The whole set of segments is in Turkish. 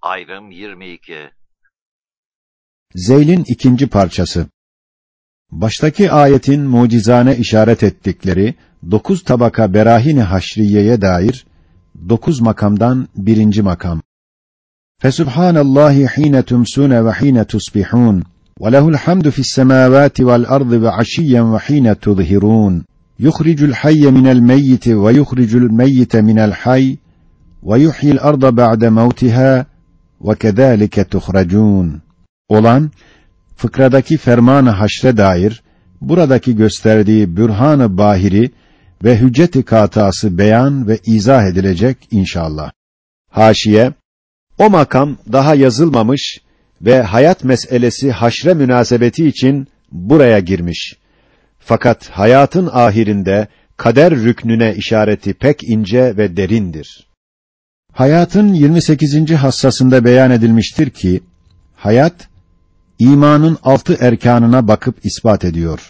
Ayrım 22. Zeyl'in ikinci parçası. Baştaki ayetin mucizane işaret ettikleri 9 tabaka berahine haşriyeye dair 9 makamdan birinci makam. Fesubhanallahi hine tumsune ve hine tusbihun ve lehul hamdu fissemâvâti vel ardı ve aşiyyen ve hine tuzhirun. Yuhricul hayye minel meyyiti ve yuhricul meyyite minel hayy ve yuhyil arda ba'de mevtiha ve kezâlike tuhrecûn. Olan, fıkradaki ferman-ı haşre dair, buradaki gösterdiği bürhan-ı bahiri ve hüccet-i kâtası beyan ve izah edilecek inşallah. Haşiye, o makam daha yazılmamış ve hayat meselesi haşre münasebeti için buraya girmiş. Fakat hayatın ahirinde kader rüknüne işareti pek ince ve derindir. Hayatın 28. hassasında beyan edilmiştir ki, hayat, İmanın 6 erkanına bakıp ispat ediyor.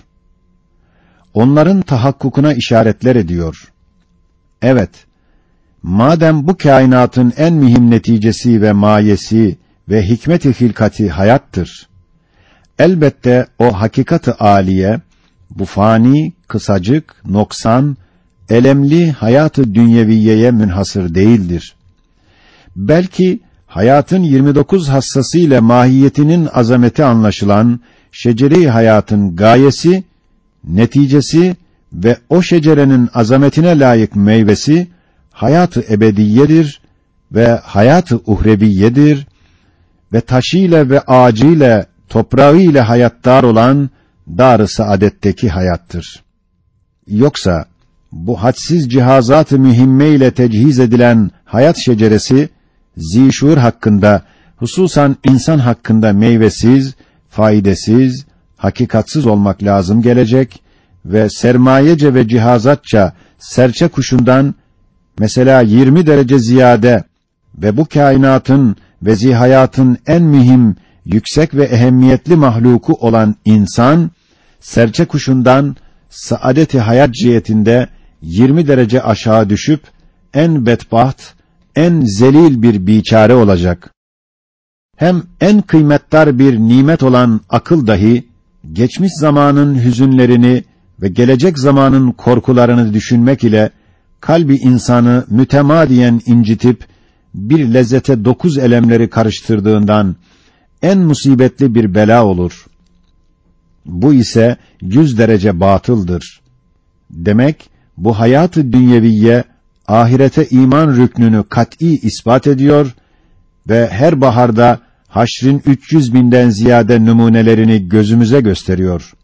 Onların tahakkukuna işaretler ediyor. Evet, madem bu kainatın en mühim neticesi ve mayesi ve hikmet-i hilkati hayattır, elbette o hakikat-ı âliye, bu fani, kısacık, noksan, elemli hayat-ı dünyeviyeye münhasır değildir. Belki, hayatın 29 hassası ile mahiyetinin azameti anlaşılan şecere-i hayatın gayesi, neticesi ve o şecerenin azametine layık meyvesi hayat-ı ebediyedir ve hayat-ı uhreviyedir ve taşıyla ve ağacıyla, toprağıyla hayattar olan dar-ı saadetteki hayattır. Yoksa bu hadsiz cihazat-ı mühimme ile tecihiz edilen hayat şeceresi zîşûr hakkında, hususan insan hakkında meyvesiz, faydasız, hakikatsız olmak lazım gelecek ve sermayece ve cihazatça serçe kuşundan mesela 20 derece ziyade ve bu kainatın ve zihayatın en mühim, yüksek ve ehemmiyetli mahluku olan insan, serçe kuşundan saadet-i hayat cihetinde 20 derece aşağı düşüp en bedbaht, en zelil bir biçare olacak. Hem en kıymetdar bir nimet olan akıl dahi, geçmiş zamanın hüzünlerini ve gelecek zamanın korkularını düşünmek ile, kalbi insanı mütemadiyen incitip, bir lezzete 9 elemleri karıştırdığından, en musibetli bir bela olur. Bu ise 100 derece batıldır. Demek, bu hayat-ı dünyeviye, ahirete iman rüknünü kat'î ispat ediyor ve her baharda haşrin 300.000'den ziyade numunelerini gözümüze gösteriyor.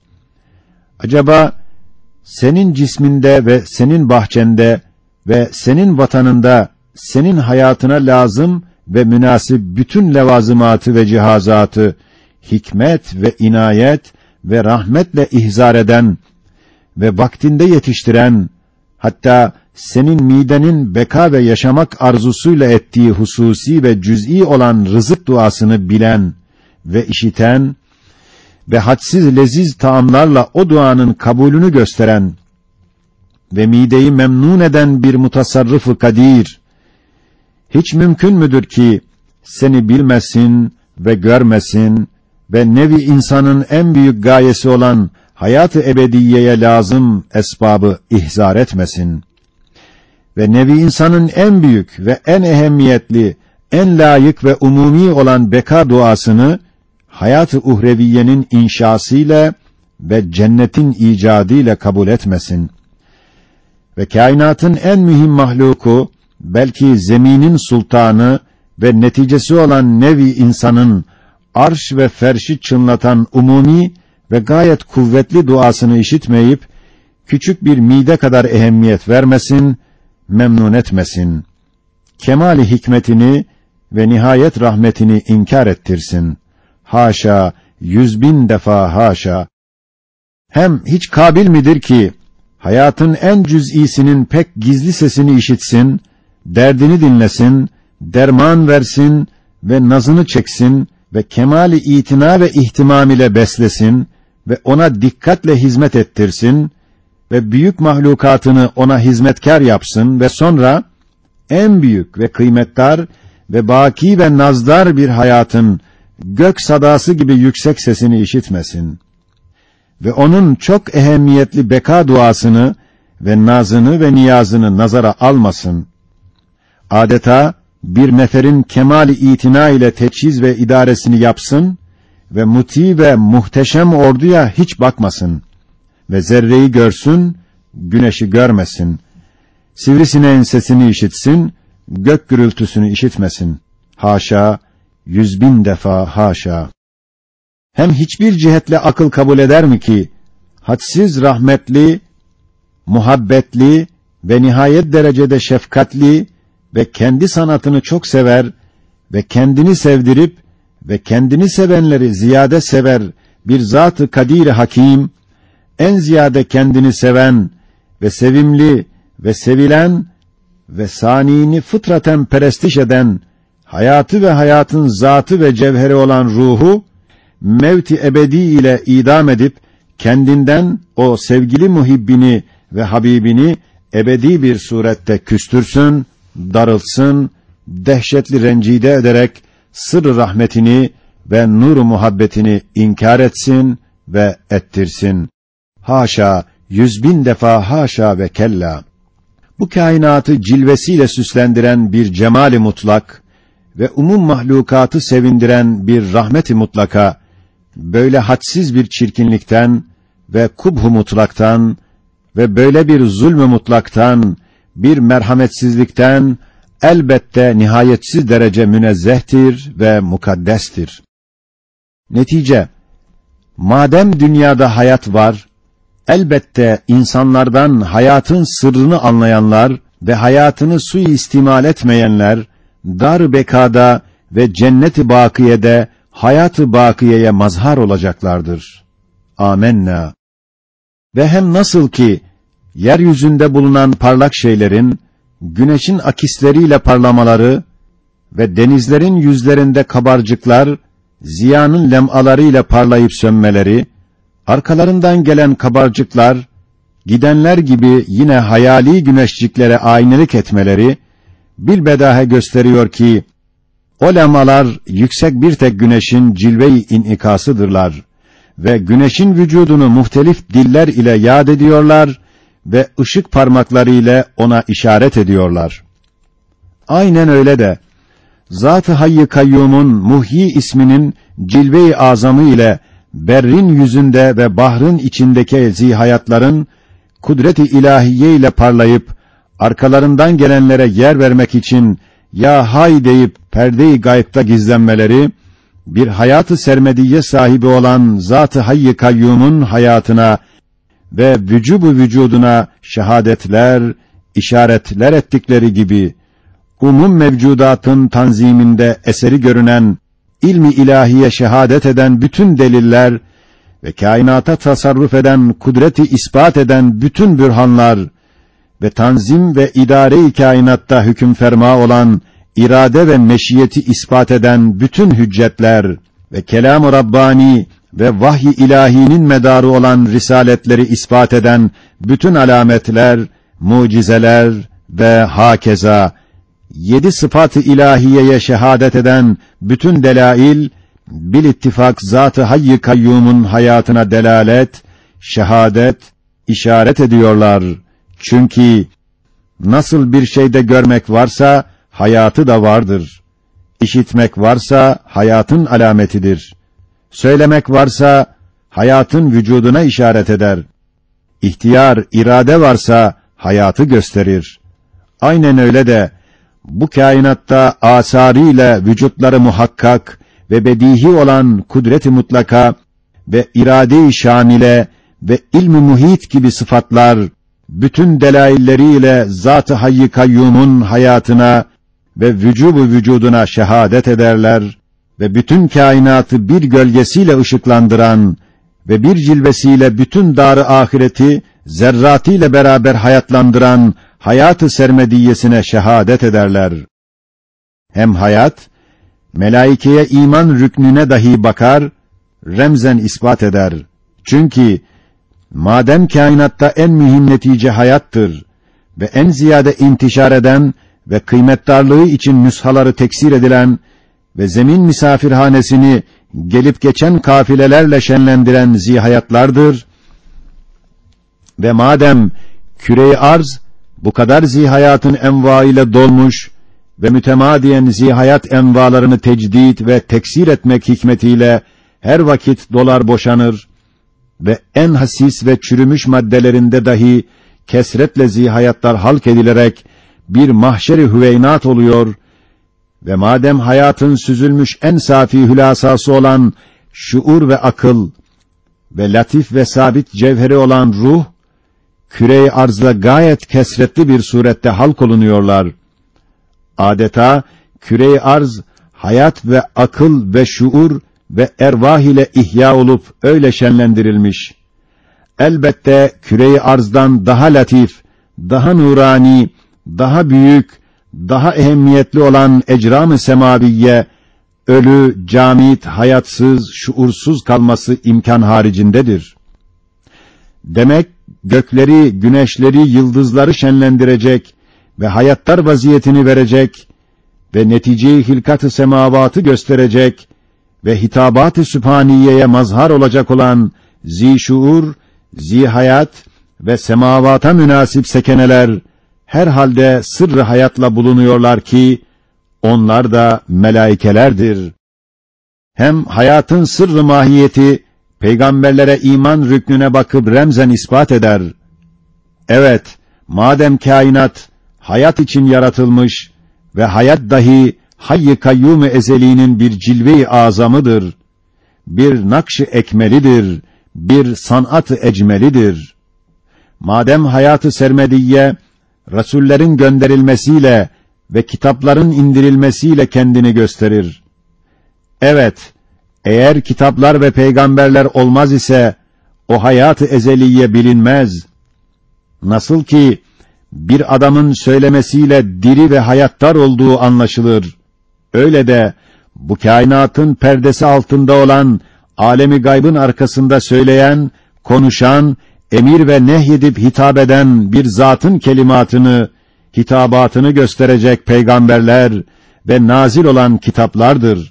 Acaba senin cisminde ve senin bahçende ve senin vatanında senin hayatına lazım ve münasip bütün levazımatı ve cihazatı hikmet ve inayet ve rahmetle ihzar eden ve vaktinde yetiştiren, hatta senin midenin beka ve yaşamak arzusuyla ettiği hususi ve cüz'i olan rızık duasını bilen ve işiten ve hadsiz leziz taamlarla o duanın kabulünü gösteren ve mideyi memnun eden bir mutasarrıf-ı kadir, hiç mümkün müdür ki seni bilmesin ve görmesin ve nevi insanın en büyük gayesi olan hayat-ı ebediyeye lazım esbabı ihzar etmesin ve nevi insanın en büyük ve en ehemmiyetli, en layık ve umumi olan beka duasını hayat-ı uhreviyenin inşasıyla ve cennetin icadıyla kabul etmesin ve kainatın en mühim mahluku, belki zeminin sultanı ve neticesi olan nevi insanın arş ve ferşi çınlatan umumi ve gayet kuvvetli duasını işitmeyip, küçük bir mide kadar ehemmiyet vermesin, memnun etmesin. Kemali hikmetini ve nihayet rahmetini inkar ettirsin. Haşa, 100.000 defa haşa. Hem hiç kabil midir ki, hayatın en cüz'isinin pek gizli sesini işitsin, derdini dinlesin, derman versin ve nazını çeksin ve kemali itina ve ihtimam ile beslesin ve ona dikkatle hizmet ettirsin ve büyük mahlukatını ona hizmetkar yapsın ve sonra en büyük ve kıymetdar ve baki ve nazdar bir hayatın gök sadası gibi yüksek sesini işitmesin ve onun çok ehemmiyetli beka duasını ve nazını ve niyazını nazara almasın. Adeta bir neferin kemali itina ile teçhiz ve idaresini yapsın ve muti ve muhteşem orduya hiç bakmasın ve zerreyi görsün, güneşi görmesin. Sivrisineğin sesini işitsin, gök gürültüsünü işitmesin. Haşa, 100.000 defa haşa. Hem hiçbir cihetle akıl kabul eder mi ki, hadsiz rahmetli, muhabbetli ve nihayet derecede şefkatli ve kendi sanatını çok sever ve kendini sevdirip ve kendini sevenleri ziyade sever bir zat-ı kadir-i hakim, en ziyade kendini seven ve sevimli ve sevilen ve saniyini fıtraten perestiş eden, hayatı ve hayatın zatı ve cevheri olan ruhu, mevt-i ebedi ile idam edip, kendinden o sevgili muhibbini ve habibini ebedi bir surette küstürsün, darılsın, dehşetli rencide ederek, sır-ı rahmetini ve nur-u muhabbetini inkar etsin ve ettirsin. Haşa, 100.000 defa haşa ve kella. Bu kainatı cilvesiyle süslendiren bir cemali mutlak ve umum mahlukatı sevindiren bir rahmeti mutlaka, böyle hadsiz bir çirkinlikten ve kubh-u mutlaktan ve böyle bir zulm-ü mutlaktan, bir merhametsizlikten elbette nihayetsiz derece münezzehtir ve mukaddestir. Netice, madem dünyada hayat var, elbette insanlardan hayatın sırrını anlayanlar ve hayatını suistimal etmeyenler, dar-ı bekada ve cennet-i bakiyede hayat-ı bakiyeye mazhar olacaklardır. Âmennâ. Ve hem nasıl ki yeryüzünde bulunan parlak şeylerin güneşin akisleriyle parlamaları ve denizlerin yüzlerinde kabarcıklar ziyanın lem'alarıyla parlayıp sönmeleri, arkalarından gelen kabarcıklar gidenler gibi yine hayali güneşciklere aynelik etmeleri bilbedahe gösteriyor ki o lemalar yüksek bir tek güneşin cilve-i inikasıdırlar ve güneşin vücudunu muhtelif diller ile yad ediyorlar ve ışık parmakları ile ona işaret ediyorlar. Aynen öyle de Zat-ı Hayy-i Kayyum'un Muhyi isminin cilve-i azamı ile berrin yüzünde ve bahrın içindeki zihayatların kudret-i ilahiye ile parlayıp arkalarından gelenlere yer vermek için ya hay deyip perde-i gayb'ta gizlenmeleri, bir hayat-ı sermediye sahibi olan Zat-ı Hayy-i Kayyum'un hayatına ve vücubu vücuduna şehadetler, işaretler ettikleri gibi, umum mevcudatın tanziminde eseri görünen, ilmi ilahiye şehadet eden bütün deliller ve kainata tasarruf eden, kudreti ispat eden bütün bürhanlar ve tanzim ve idare-i kainatta hüküm ferma olan irade ve meşiyeti ispat eden bütün hüccetler ve kelam-ı Rabbani ve vahy-i ilahinin medarı olan risaletleri ispat eden bütün alametler, mucizeler ve hakeza 7 sıfat-ı ilahiyeye şehadet eden bütün delail bil ittifak Zat-ı Hayy-i Kayyum'un hayatına delalet, şehadet, işaret ediyorlar. Çünkü nasıl bir şeyde görmek varsa hayatı da vardır. İşitmek varsa hayatın alametidir. Söylemek varsa hayatın vücuduna işaret eder. İhtiyar, irade varsa hayatı gösterir. Aynen öyle de bu kainatta asarıyla vücutları muhakkak ve bedihi olan kudret-i mutlaka ve irade-i şamile ve ilm-i muhit gibi sıfatlar bütün delailleriyle Zat-ı Hayy-i Kayyum'un hayatına ve vücubu vücuduna şehadet ederler ve bütün kainatı bir gölgesiyle ışıklandıran ve bir cilvesiyle bütün dar-ı ahireti zerratıyla beraber hayatlandıran hayat-ı sermediyesine şehadet ederler. Hem hayat, melaikeye iman rüknüne dahi bakar, remzen ispat eder. Çünkü madem kainatta en mühim netice hayattır ve en ziyade intişar eden ve kıymetdarlığı için nüshaları teksir edilen ve zemin misafirhanesini gelip geçen kafilelerle şenlendiren zihayatlardır. Ve madem küre-i arz bu kadar zihayatın enva ile dolmuş ve mütemadiyen zihayat envalarını tecdid ve teksir etmek hikmetiyle her vakit dolar boşanır ve en hasis ve çürümüş maddelerinde dahi kesretle zihayatlar halk edilerek bir mahşer-i hüveynat oluyor ve madem hayatın süzülmüş en safi hülasası olan şuur ve akıl ve latif ve sabit cevheri olan ruh, küre-i arzda gayet kesretli bir surette halk olunuyorlar. Adeta küre-i arz, hayat ve akıl ve şuur ve ervah ile ihya olup öyle şenlendirilmiş. Elbette küre-i arzdan daha latif, daha nurani, daha büyük, daha ehemmiyetli olan ecram-ı semaviye, ölü, camit, hayatsız, şuursuz kalması imkan haricindedir. Demek, gökleri, güneşleri, yıldızları şenlendirecek ve hayattar vaziyetini verecek ve netice-i hilkat-ı semavatı gösterecek ve hitabat-ı sübhaniyeye mazhar olacak olan zî-şuur, zî-hayat ve semavata münasip sekeneler herhalde sırrı hayatla bulunuyorlar ki onlar da melaikelerdir. Hem hayatın sırrı mahiyeti peygamberlere iman rüknüne bakıp remzen ispat eder. Evet, madem kainat hayat için yaratılmış ve hayat dahi hayy-i kayyum-u ezeliğinin bir cilve-i azamıdır, bir nakş-ı ekmelidir, bir sanat-ı ecmelidir. Madem hayat-ı sermediyye rasullerin gönderilmesiyle ve kitapların indirilmesiyle kendini gösterir. Evet, eğer kitaplar ve peygamberler olmaz ise o hayat-ı ezeliye bilinmez. Nasıl ki bir adamın söylemesiyle diri ve hayattar olduğu anlaşılır. Öyle de bu kainatın perdesi altında olan alemi gaybın arkasında söyleyen, konuşan, emir ve nehyedip hitap eden bir zatın kelimatını, hitabatını gösterecek peygamberler ve nazil olan kitaplardır.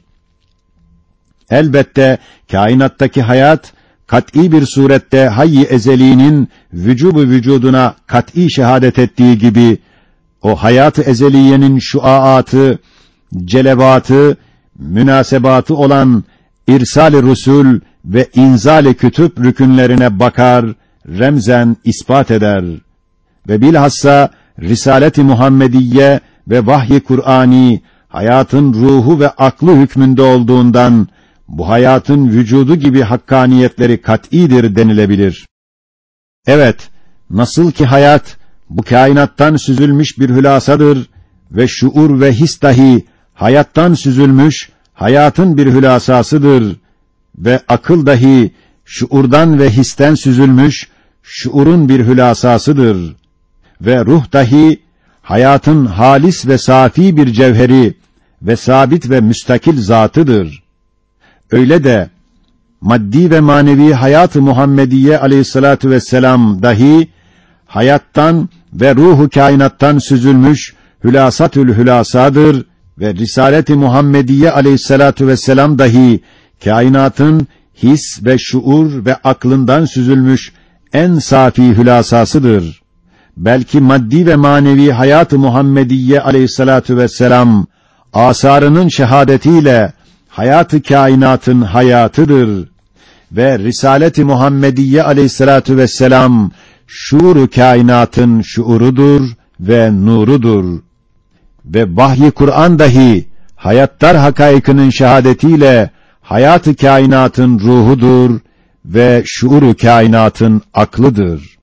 Elbette kainattaki hayat kat'î bir surette hayy-i ezeliğinin vücubu vücuduna kat'î şehadet ettiği gibi o hayat-ı ezeliyenin şuaatı, celebatı, münasebatı olan irsal-i rusul ve inzal-i kütüb rükünlerine bakar, remzen ispat eder ve bilhassa Risalet-i Muhammediye ve vahy-i Kur'ani hayatın ruhu ve aklı hükmünde olduğundan bu hayatın vücudu gibi hakkaniyetleri kat'idir denilebilir. Evet, nasıl ki hayat bu kainattan süzülmüş bir hülasadır ve şuur ve his dahi hayattan süzülmüş hayatın bir hülasasıdır ve akıl dahi şuurdan ve histen süzülmüş şuurun bir hülasasıdır ve ruh dahi hayatın halis ve safi bir cevheri ve sabit ve müstakil zatıdır. Öyle de maddi ve manevi hayat-ı Muhammediye aleyhissalatu vesselam dahi hayattan ve ruhu kainattan süzülmüş hülasatül hülasadır ve Risalet-i Muhammediye aleyhissalatu vesselam dahi kainatın his ve şuur ve aklından süzülmüş en safi hülasasıdır. Belki maddi ve manevi hayat-ı Muhammediye aleyhissalatu vesselam asarının şehadetiyle hayat-ı kainatın hayatıdır ve Risalet-i Muhammediye aleyhissalatu vesselam şuur-u kainatın şuurudur ve nurudur ve vahy-i Kur'an dahi hayattar hakaikinin şehadetiyle hayat-ı kainatın ruhudur ve şuur-u kainatın aklıdır.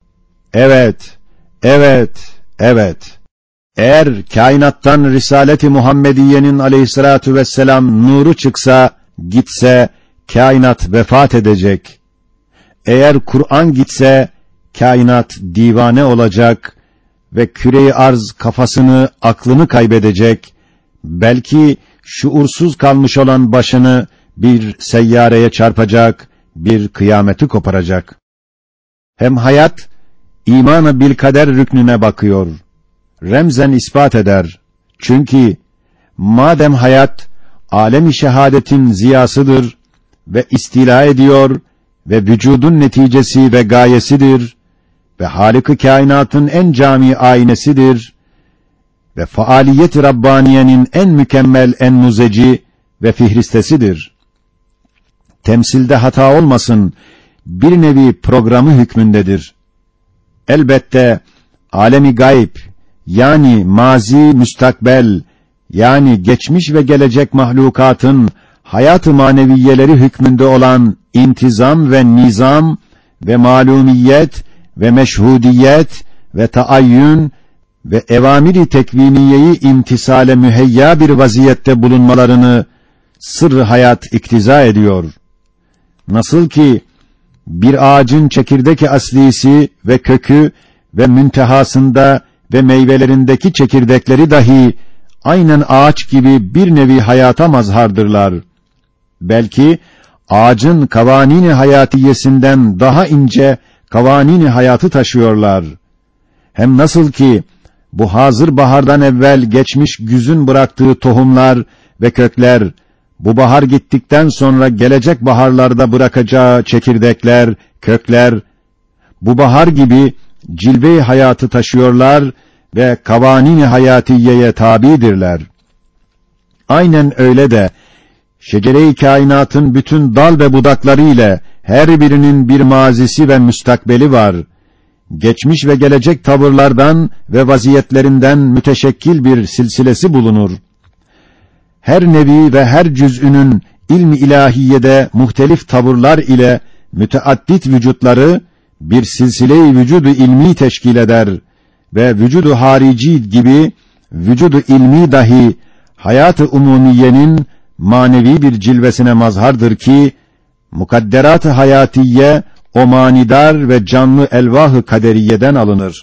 Evet, evet, evet. Eğer kainattan Risalet-i Muhammediye'nin aleyhissalatu vesselam nuru çıksa, gitse, kainat vefat edecek. Eğer Kur'an gitse, kainat divane olacak ve küre-i arz kafasını, aklını kaybedecek. Belki şuursuz kalmış olan başını bir seyyareye çarpacak, bir kıyameti koparacak. Hem hayat, iman-ı bil kader rüknüne bakıyor. remzen ispat eder. Çünkü madem hayat alem-i şehadetin ziyasıdır ve istila ediyor ve vücudun neticesi ve gayesidir ve Hâlik-i kainatın en cami aynesidir ve faaliyet-i Rabbaniye'nin en mükemmel enmuzeci ve fihristesidir. Temsilde hata olmasın, bir nevi programı hükmündedir. Elbette alemi gayb, yani mazi müstakbel, yani geçmiş ve gelecek mahlukatın hayat-ı maneviyeleri hükmünde olan intizam ve nizam ve malumiyet ve meşhudiyet ve taayyün ve evamiri tekviniyeyi imtisale müheyya bir vaziyette bulunmalarını sırrı hayat iktiza ediyor. Nasıl ki bir ağacın çekirdek aslisi ve kökü ve müntehasında ve meyvelerindeki çekirdekleri dahi aynen ağaç gibi bir nevi hayata mazhardırlar. Belki ağacın kavanini hayatiyesinden daha ince kavanini hayatı taşıyorlar. Hem nasıl ki bu hazır bahardan evvel geçmiş güzün bıraktığı tohumlar ve kökler, bu bahar gittikten sonra gelecek baharlarda bırakacağı çekirdekler, kökler, bu bahar gibi cilve-i hayatı taşıyorlar ve kavanini hayatiyeye tabidirler. Aynen öyle de şecere-i kainatın bütün dal ve budakları ile her birinin bir mazisi ve müstakbeli var. Geçmiş ve gelecek tavırlardan ve vaziyetlerinden müteşekkil bir silsilesi bulunur. Her nevi ve her cüz'ünün ilmi ilahiyede muhtelif tavırlar ile müteaddit vücutları bir silsile-i vücudu ilmi teşkil eder ve vücudu harici gibi vücudu ilmi dahi hayat-ı umumiyenin manevi bir cilvesine mazhardır ki mukadderat-ı hayatiye o manidar ve canlı elvah-ı kaderiyeden alınır.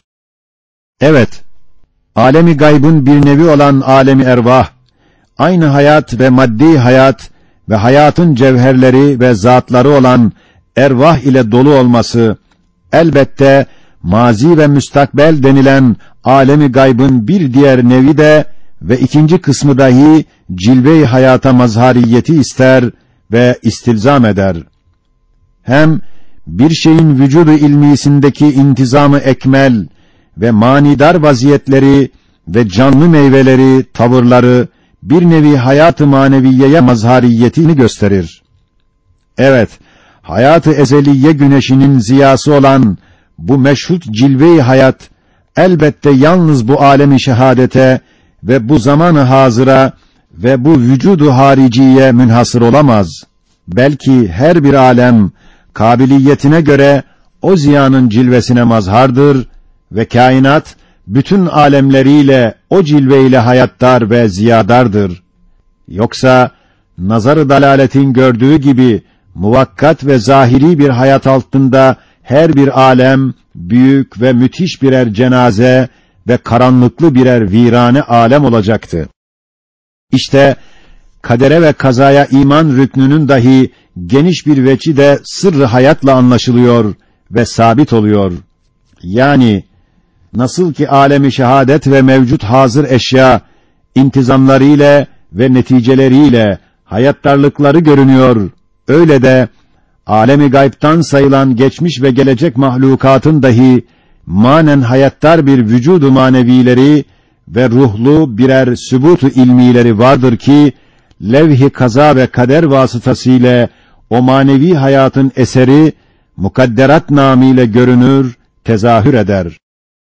Evet, alemi gaybın bir nevi olan alemi ervah, aynı hayat ve maddi hayat ve hayatın cevherleri ve zatları olan ervah ile dolu olması, elbette mazi ve müstakbel denilen alemi gaybın bir diğer nevi de ve ikinci kısmı dahi cilve-i hayata mazhariyeti ister ve istilzam eder. Hem bir şeyin vücudu ilmisindeki intizamı ekmel ve manidar vaziyetleri ve canlı meyveleri, tavırları bir nevi hayat-ı maneviyeye mazhariyetini gösterir. Evet, hayat-ı ezeliye güneşinin ziyası olan bu meşhut cilve-i hayat elbette yalnız bu alemi şehadete ve bu zamanı hazıra ve bu vücudu hariciye münhasır olamaz. Belki her bir alem kabiliyetine göre o ziyanın cilvesine mazhardır ve kainat bütün alemleriyle o cilveyle hayattar ve ziyadardır. Yoksa nazar-ı dalaletin gördüğü gibi muvakkat ve zahiri bir hayat altında her bir alem büyük ve müthiş birer cenaze ve karanlıklı birer virane alem olacaktı. İşte kadere ve kazaya iman rüknünün dahi geniş bir veçi de sırrı hayatla anlaşılıyor ve sabit oluyor. Yani nasıl ki alemi şehadet ve mevcut hazır eşya intizamlarıyla ve neticeleriyle hayattarlıkları görünüyor, öyle de alemi gaybtan sayılan geçmiş ve gelecek mahlukatın dahi manen hayattar bir vücudu manevileri ve ruhlu birer sübutu ilmileri vardır ki levh-i kaza ve kader vasıtasıyla o manevi hayatın eseri mukadderat namıyla görünür, tezahür eder.